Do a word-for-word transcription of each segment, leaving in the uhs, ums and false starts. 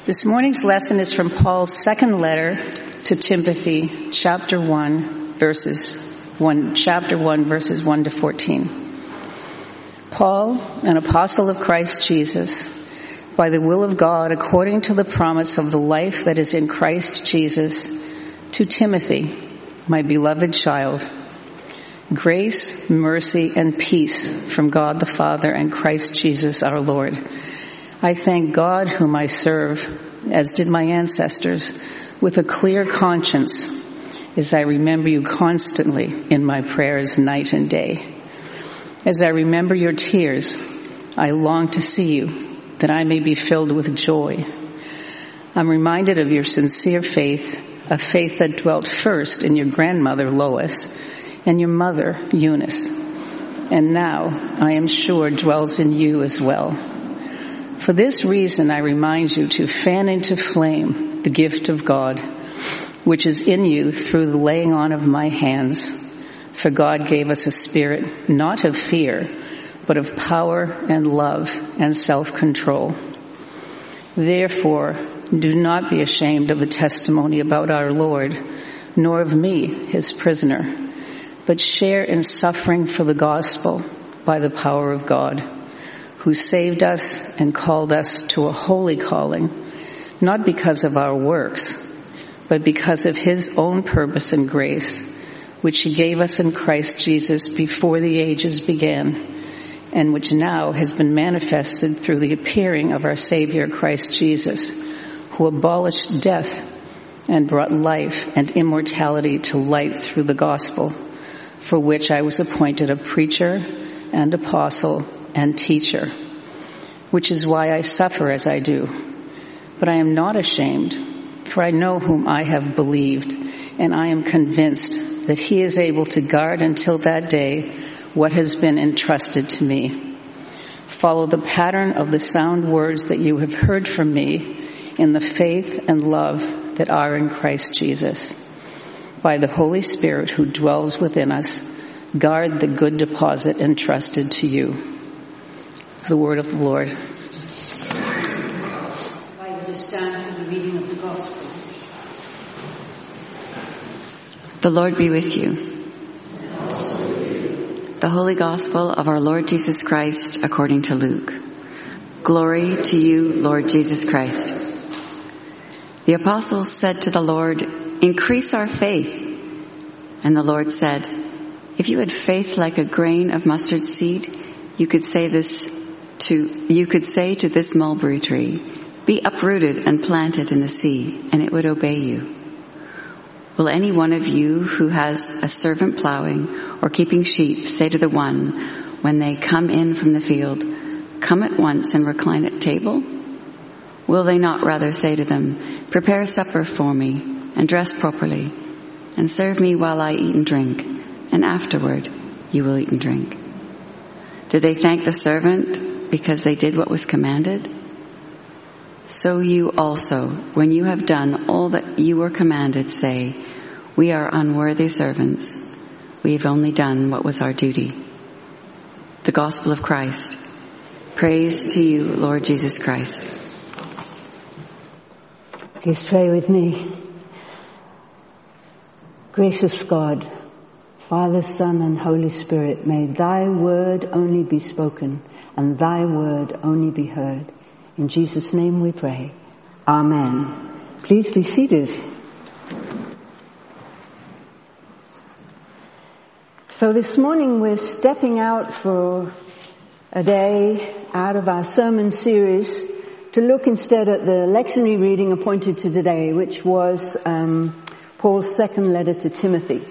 This morning's lesson is from Paul's second letter to Timothy, chapter one, verses one, chapter one, verses one to fourteen. Paul, an apostle of Christ Jesus, by the will of God, according to the promise of the life that is in Christ Jesus, to Timothy, my beloved child, grace, mercy, and peace from God the Father and Christ Jesus our Lord. I thank God whom I serve, as did my ancestors, with a clear conscience, as I remember you constantly in my prayers night and day. As I remember your tears, I long to see you, that I may be filled with joy. I'm reminded of your sincere faith, a faith that dwelt first in your grandmother Lois and your mother Eunice, and now, I am sure, dwells in you as well. For this reason, I remind you to fan into flame the gift of God, which is in you through the laying on of my hands. For God gave us a spirit not of fear, but of power and love and self-control. Therefore, do not be ashamed of the testimony about our Lord, nor of me, his prisoner, but share in suffering for the gospel by the power of God, who saved us and called us to a holy calling, not because of our works, but because of his own purpose and grace, which he gave us in Christ Jesus before the ages began, and which now has been manifested through the appearing of our Savior Christ Jesus, who abolished death and brought life and immortality to light through the gospel, for which I was appointed a preacher and apostle and teacher, which is why I suffer as I do. But I am not ashamed, for I know whom I have believed, and I am convinced that he is able to guard until that day what has been entrusted to me. Follow the pattern of the sound words that you have heard from me in the faith and love that are in Christ Jesus. By the Holy Spirit who dwells within us, guard the good deposit entrusted to you. The word of the Lord. I will just stand for the reading of the gospel. The Lord be with you. The Holy Gospel of our Lord Jesus Christ according to Luke. Glory to you, Lord Jesus Christ. The apostles said to the Lord, "Increase our faith." And the Lord said, "If you had faith like a grain of mustard seed, you could say this to you could say to this mulberry tree, 'Be uprooted and planted in the sea,' and it would obey you. Will any one of you who has a servant plowing or keeping sheep say to the one, when they come in from the field, 'Come at once and recline at table'? Will they not rather say to them, 'Prepare supper for me and dress properly and serve me while I eat and drink, and afterward you will eat and drink'? Do they thank the servant because they did what was commanded? So you also, when you have done all that you were commanded, say, 'We are unworthy servants. We have only done what was our duty.'" The Gospel of Christ. Praise to you, Lord Jesus Christ. Please pray with me. Gracious God, Father, Son, and Holy Spirit, may thy word only be spoken and thy word only be heard. In Jesus' name we pray. Amen. Please be seated. So this morning we're stepping out for a day out of our sermon series to look instead at the lectionary reading appointed to today, which was um, Paul's second letter to Timothy.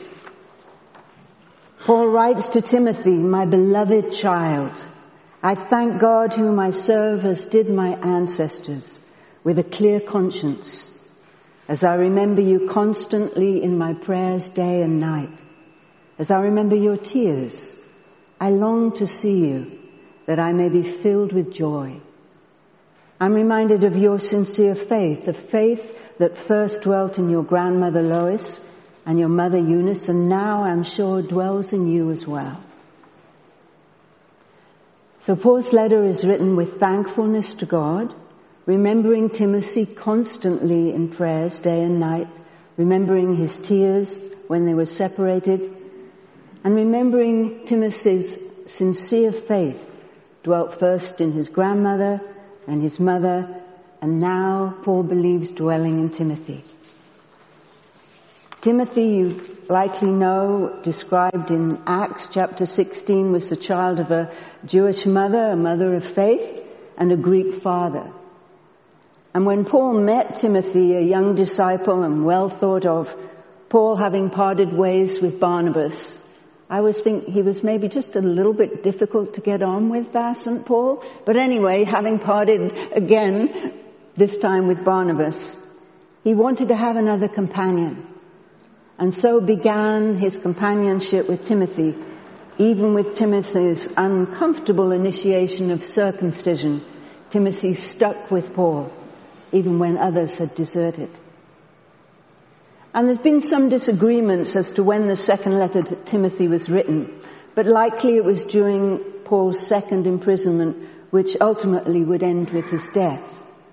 Paul writes to Timothy, "My beloved child, I thank God whom I serve as did my ancestors, with a clear conscience, as I remember you constantly in my prayers day and night. As I remember your tears, I long to see you, that I may be filled with joy. I'm reminded of your sincere faith, the faith that first dwelt in your grandmother Lois and your mother Eunice, and now I'm sure dwells in you as well." So Paul's letter is written with thankfulness to God remembering Timothy constantly in prayers day and night, remembering his tears when they were separated, and remembering Timothy's sincere faith dwelt first in his grandmother and his mother, and now Paul believes dwelling in Timothy. Timothy, you likely know, described in Acts chapter sixteen, was the child of a Jewish mother, a mother of faith, and a Greek father. And when Paul met Timothy, a young disciple and well thought of, Paul having parted ways with Barnabas, I was thinking he was maybe just a little bit difficult to get on with, Saint Paul. But anyway, having parted again, this time with Barnabas, he wanted to have another companion. And so began his companionship with Timothy, even with Timothy's uncomfortable initiation of circumcision. Timothy stuck with Paul, even when others had deserted. And there's been some disagreements as to when the second letter to Timothy was written, but likely it was during Paul's second imprisonment, which ultimately would end with his death.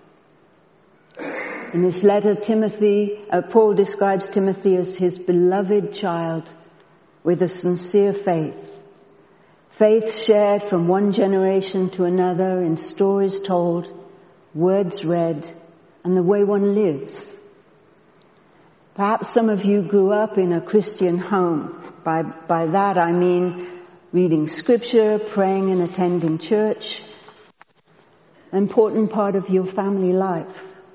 In this letter, Timothy, uh, Paul describes Timothy as his beloved child with a sincere faith. Faith shared from one generation to another in stories told, words read, and the way one lives. Perhaps some of you grew up in a Christian home. By, by that I mean reading scripture, praying and attending church, an important part of your family life.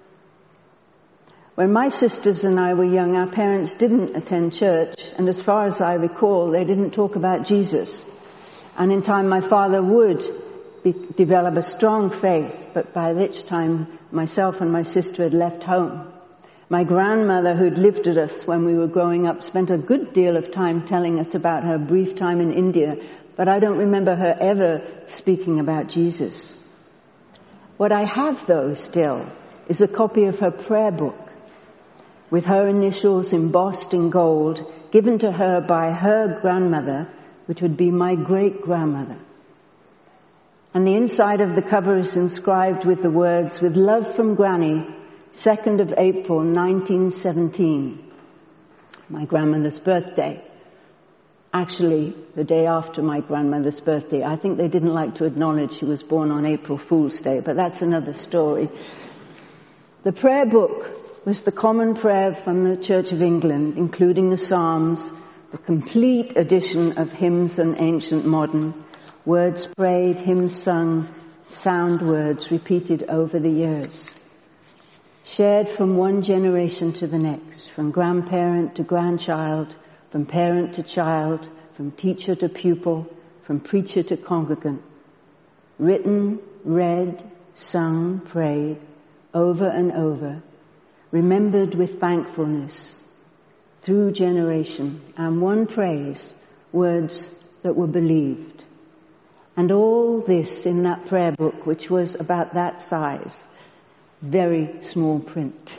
When my sisters and I were young, our parents didn't attend church, and as far as I recall, they didn't talk about Jesus. And in time, my father would be, develop a strong faith, but by which time, myself and my sister had left home. My grandmother, who'd lived with us when we were growing up, spent a good deal of time telling us about her brief time in India, but I don't remember her ever speaking about Jesus. What I have, though, still, is a copy of her prayer book, with her initials embossed in gold, given to her by her grandmother, which would be my great-grandmother. And the inside of the cover is inscribed with the words, "With love from Granny, second of April, nineteen seventeen. My grandmother's birthday. Actually, the day after my grandmother's birthday. I think they didn't like to acknowledge she was born on April Fool's Day, but that's another story. The prayer book was the common prayer from the Church of England, including the Psalms, the complete edition of hymns and ancient modern, words prayed, hymns sung, sound words repeated over the years. Shared from one generation to the next, from grandparent to grandchild, from parent to child, from teacher to pupil, from preacher to congregant. Written, read, sung, prayed, over and over, remembered with thankfulness, through generation, and one praise, words that were believed. And all this in that prayer book, which was about that size, very small print.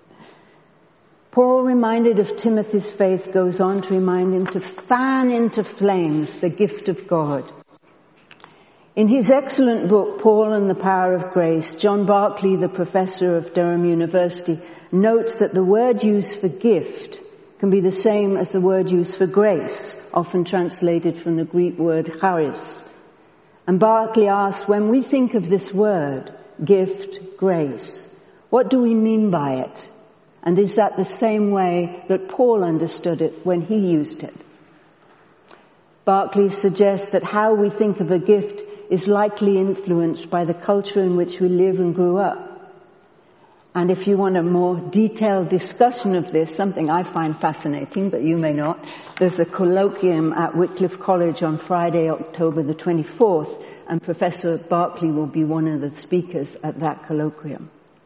Paul, reminded of Timothy's faith, goes on to remind him to fan into flames the gift of God. In his excellent book, Paul and the Power of Grace, John Barclay, the professor of Durham University, notes that the word used for gift can be the same as the word used for grace, often translated from the Greek word charis. And Barclay asks, when we think of this word, gift, grace, what do we mean by it? And is that the same way that Paul understood it when he used it? Barclay suggests that how we think of a gift is likely influenced by the culture in which we live and grew up. And if you want a more detailed discussion of this, something I find fascinating, but you may not, there's a colloquium at Wycliffe College on Friday, October the twenty-fourth, and Professor Barclay will be one of the speakers at that colloquium.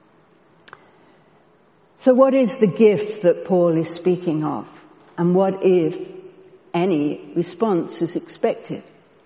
So what is the gift that Paul is speaking of? And what, if any, response is expected?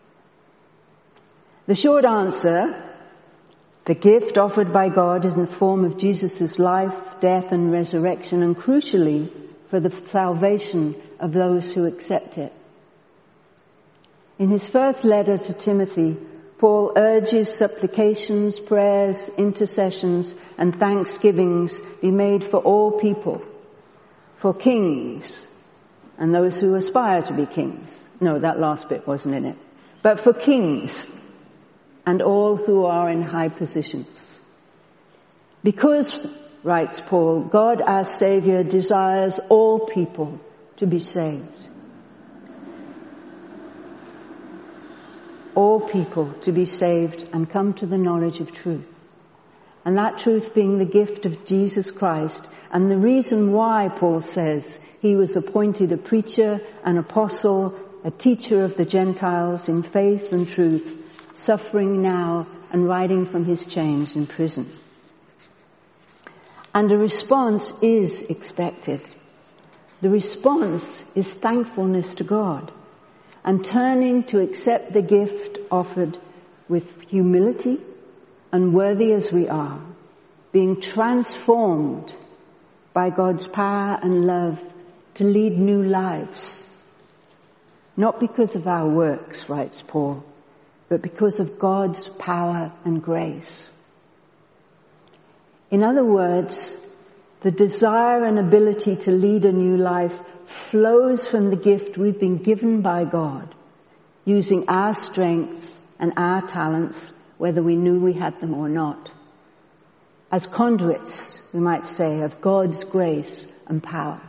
The short answer, the gift offered by God is in the form of Jesus' life, death and resurrection, and crucially, for the salvation of those who accept it. In his first letter to Timothy, Paul urges supplications, prayers, intercessions, and thanksgivings be made for all people, for kings, and those who aspire to be kings. No, that last bit wasn't in it. But for kings, and all who are in high positions. Because, writes Paul, God our Savior desires all people to be saved. All people to be saved and come to the knowledge of truth. And that truth being the gift of Jesus Christ, and the reason why, Paul says, he was appointed a preacher, an apostle, a teacher of the Gentiles in faith and truth, suffering now and writing from his chains in prison. And a response is expected. The response is thankfulness to God and turning to accept the gift offered with humility, unworthy as we are, being transformed by God's power and love to lead new lives. Not because of our works, writes Paul, but because of God's power and grace. In other words, the desire and ability to lead a new life flows from the gift we've been given by God, using our strengths and our talents, whether we knew we had them or not, as conduits, we might say, of God's grace and power.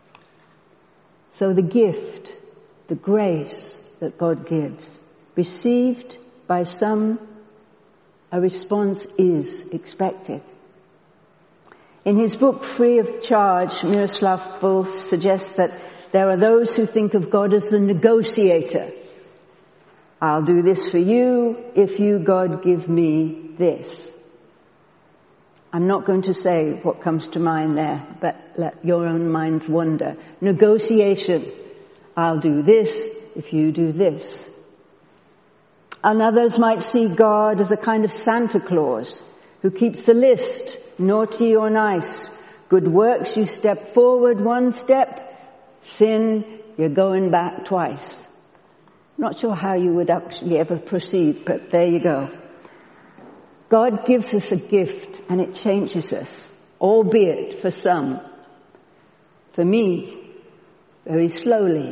So the gift, the grace that God gives, received by some, a response is expected. In his book, Free of Charge, Miroslav Volf suggests that there are those who think of God as the negotiator. I'll do this for you if you, God, give me this. I'm not going to say what comes to mind there, but let your own minds wander. Negotiation. I'll do this if you do this. And others might see God as a kind of Santa Claus who keeps the list, naughty or nice. Good works, you step forward one step. Sin, you're going back twice. Not sure how you would actually ever proceed, but there you go. God gives us a gift and it changes us, albeit for some. For me, very slowly.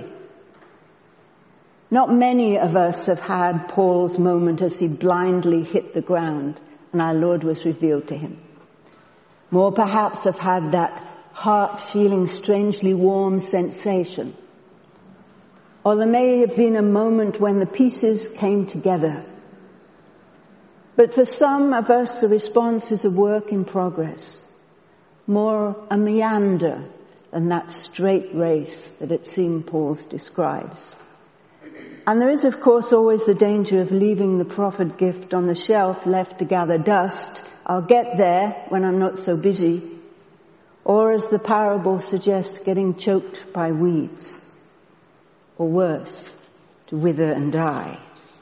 Not many of us have had Paul's moment as he blindly hit the ground and our Lord was revealed to him. More perhaps have had that heart feeling strangely warm sensation. Or there may have been a moment when the pieces came together. But for some of us, the response is a work in progress. More a meander than that straight race that it seems Paul describes. And there is, of course, always the danger of leaving the prophet gift on the shelf left to gather dust. I'll get there when I'm not so busy. Or as the parable suggests, getting choked by weeds. Or worse, to wither and die.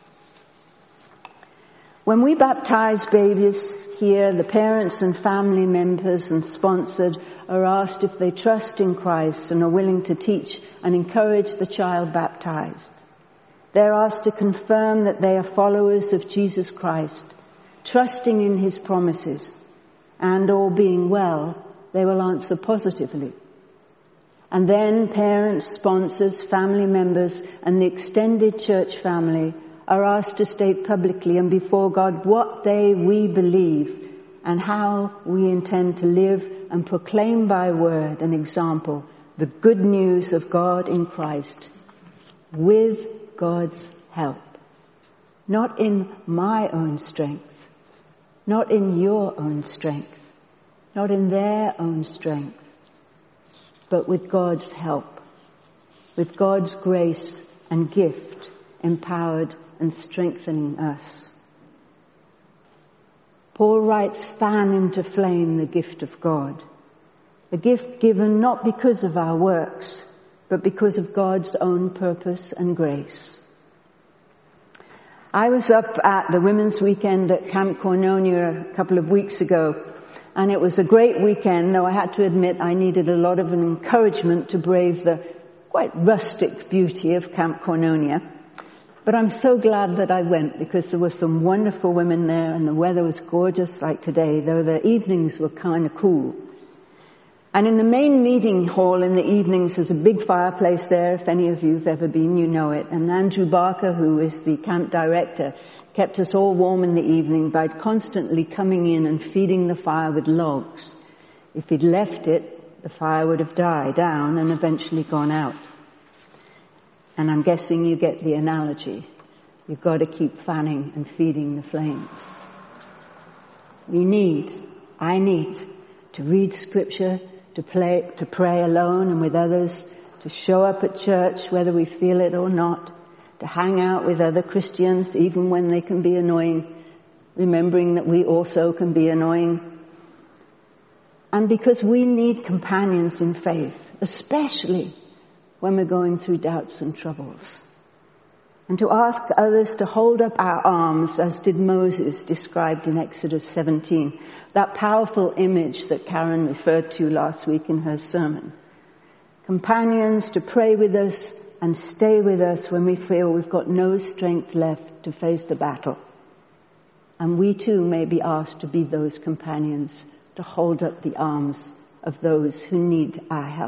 When we baptize babies here, the parents and family members and sponsored are asked if they trust in Christ and are willing to teach and encourage the child baptized. They're asked to confirm that they are followers of Jesus Christ, trusting in his promises, and all being well, they will answer positively. And then parents, sponsors, family members, and the extended church family are asked to state publicly and before God what they, we believe, and how we intend to live and proclaim by word and example the good news of God in Christ with God's help. Not in my own strength, not in your own strength, not in their own strength, but with God's help, with God's grace and gift empowered and strengthening us. Paul writes, fan into flame the gift of God, a gift given not because of our works, but because of God's own purpose and grace. I was up at the Women's Weekend at Camp Cornonia a couple of weeks ago, and it was a great weekend, though I had to admit I needed a lot of an encouragement to brave the quite rustic beauty of Camp Cornonia. But I'm so glad that I went, because there were some wonderful women there and the weather was gorgeous like today, though the evenings were kind of cool. And in the main meeting hall in the evenings, there's a big fireplace there. If any of you have ever been, you know it. And Andrew Barker, who is the camp director, kept us all warm in the evening by constantly coming in and feeding the fire with logs. If he'd left it, the fire would have died down and eventually gone out. And I'm guessing you get the analogy. You've got to keep fanning and feeding the flames. We need, I need, to read scripture, to play, to pray alone and with others, to show up at church whether we feel it or not, to hang out with other Christians even when they can be annoying, remembering that we also can be annoying. And because we need companions in faith, especially when we're going through doubts and troubles. And to ask others to hold up our arms, as did Moses described in Exodus seventeen, that powerful image that Karen referred to last week in her sermon. Companions to pray with us and stay with us when we feel we've got no strength left to face the battle. And we too may be asked to be those companions, to hold up the arms of those who need our help.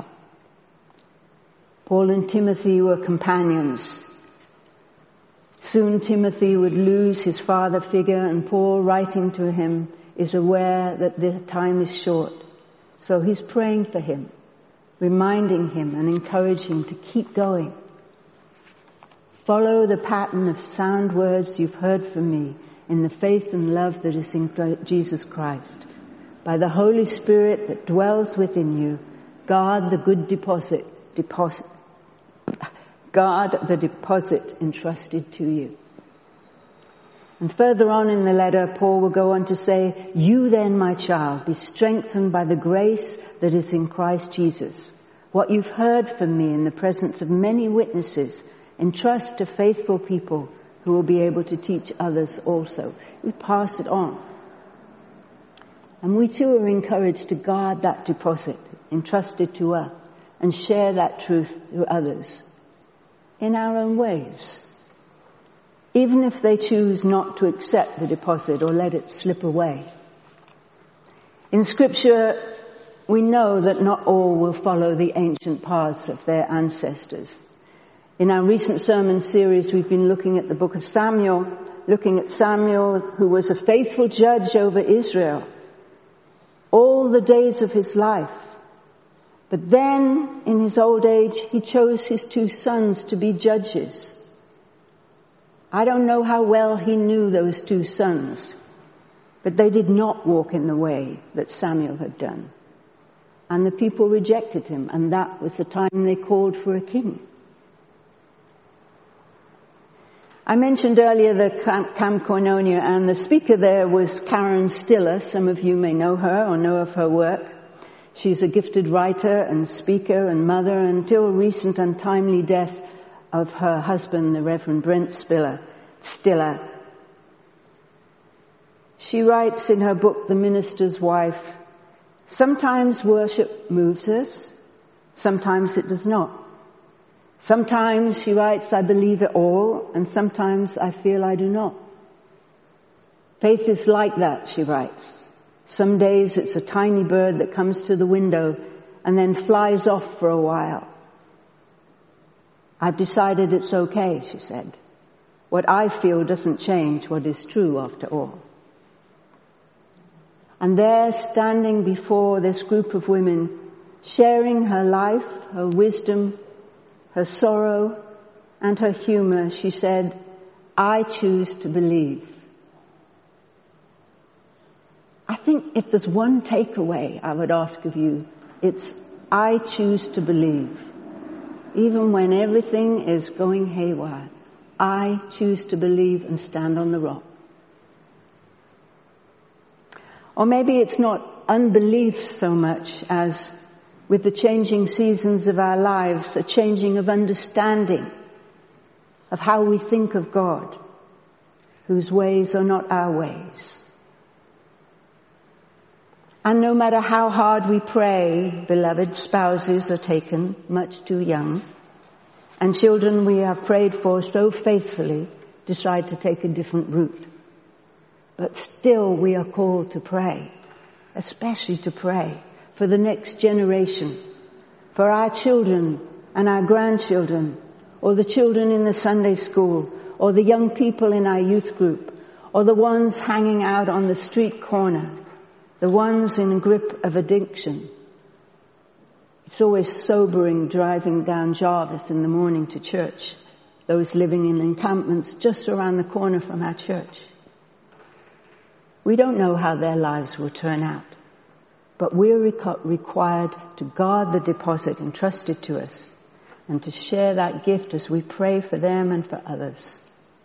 Paul and Timothy were companions. Soon Timothy would lose his father figure, and Paul, writing to him, is aware that the time is short. So he's praying for him, reminding him and encouraging him to keep going. Follow the pattern of sound words you've heard from me in the faith and love that is in Jesus Christ. By the Holy Spirit that dwells within you, guard the good deposit, deposit, guard the deposit entrusted to you. And further on in the letter, Paul will go on to say, you then, my child, be strengthened by the grace that is in Christ Jesus. What you've heard from me in the presence of many witnesses, entrust to faithful people who will be able to teach others also. We pass it on. And we too are encouraged to guard that deposit entrusted to us and share that truth to others in our own ways, even if they choose not to accept the deposit or let it slip away. In Scripture, we know that not all will follow the ancient paths of their ancestors. In our recent sermon series, we've been looking at the book of Samuel, looking at Samuel, who was a faithful judge over Israel all the days of his life. But then, in his old age, he chose his two sons to be judges. I don't know how well he knew those two sons, but they did not walk in the way that Samuel had done. And the people rejected him, and that was the time they called for a king. I mentioned earlier the Camp Koinonia, and the speaker there was Karen Stiller. Some of you may know her or know of her work. She's a gifted writer and speaker and mother until recent untimely death of her husband, the Reverend Brent Spiller, Stiller. She writes in her book, The Minister's Wife, sometimes worship moves us, sometimes it does not. Sometimes, she writes, I believe it all, and sometimes I feel I do not. Faith is like that, she writes. Some days it's a tiny bird that comes to the window and then flies off for a while. I've decided it's okay, she said. What I feel doesn't change what is true after all. And there, standing before this group of women, sharing her life, her wisdom, her sorrow, and her humor, she said, I choose to believe. I think if there's one takeaway I would ask of you, it's I choose to believe. Even when everything is going haywire, I choose to believe and stand on the rock. Or maybe it's not unbelief so much as, with the changing seasons of our lives, a changing of understanding of how we think of God, whose ways are not our ways. And no matter how hard we pray, beloved spouses are taken much too young, And children we have prayed for so faithfully decide to take a different route. But still we are called to pray, especially to pray for the next generation, for our children and our grandchildren, or the children in the Sunday school, or the young people in our youth group, or the ones hanging out on the street corner, the ones in grip of addiction. It's always sobering driving down Jarvis in the morning to church, those living in encampments just around the corner from our church. We don't know how their lives will turn out, but we're required to guard the deposit entrusted to us and to share that gift as we pray for them and for others.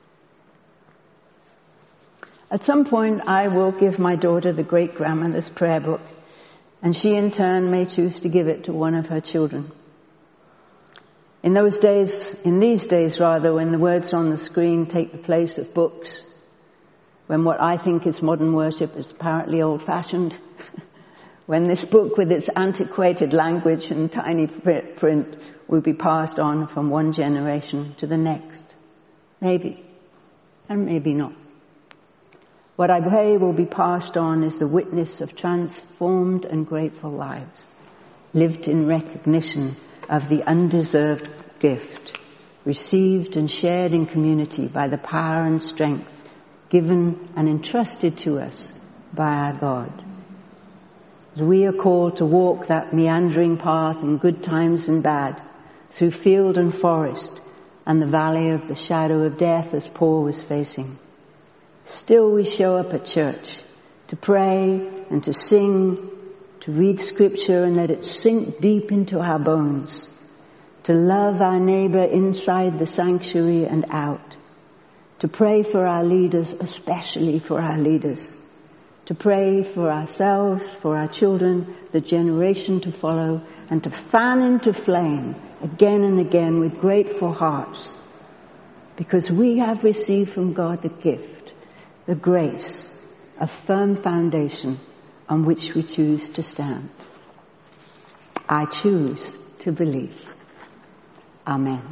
At some point, I will give my daughter the great-grandmother's prayer book, and she in turn may choose to give it to one of her children. In those days, in these days rather, when the words on the screen take the place of books, when what I think is modern worship is apparently old-fashioned, when this book with its antiquated language and tiny print will be passed on from one generation to the next. Maybe, and maybe not. What I pray will be passed on is the witness of transformed and grateful lives, lived in recognition of the undeserved gift, received and shared in community by the power and strength given and entrusted to us by our God. As we are called to walk that meandering path in good times and bad, through field and forest, and the valley of the shadow of death as Paul was facing, still we show up at church to pray and to sing, to read scripture and let it sink deep into our bones, to love our neighbor inside the sanctuary and out, to pray for our leaders, especially for our leaders, to pray for ourselves, for our children, the generation to follow, and to fan into flame again and again with grateful hearts, because we have received from God the gift, the grace, a firm foundation on which we choose to stand. I choose to believe. Amen.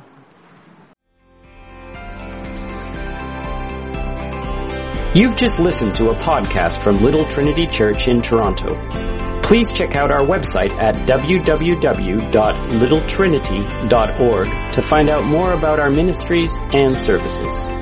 You've just listened to a podcast from Little Trinity Church in Toronto. Please check out our website at w w w dot little trinity dot org to find out more about our ministries and services.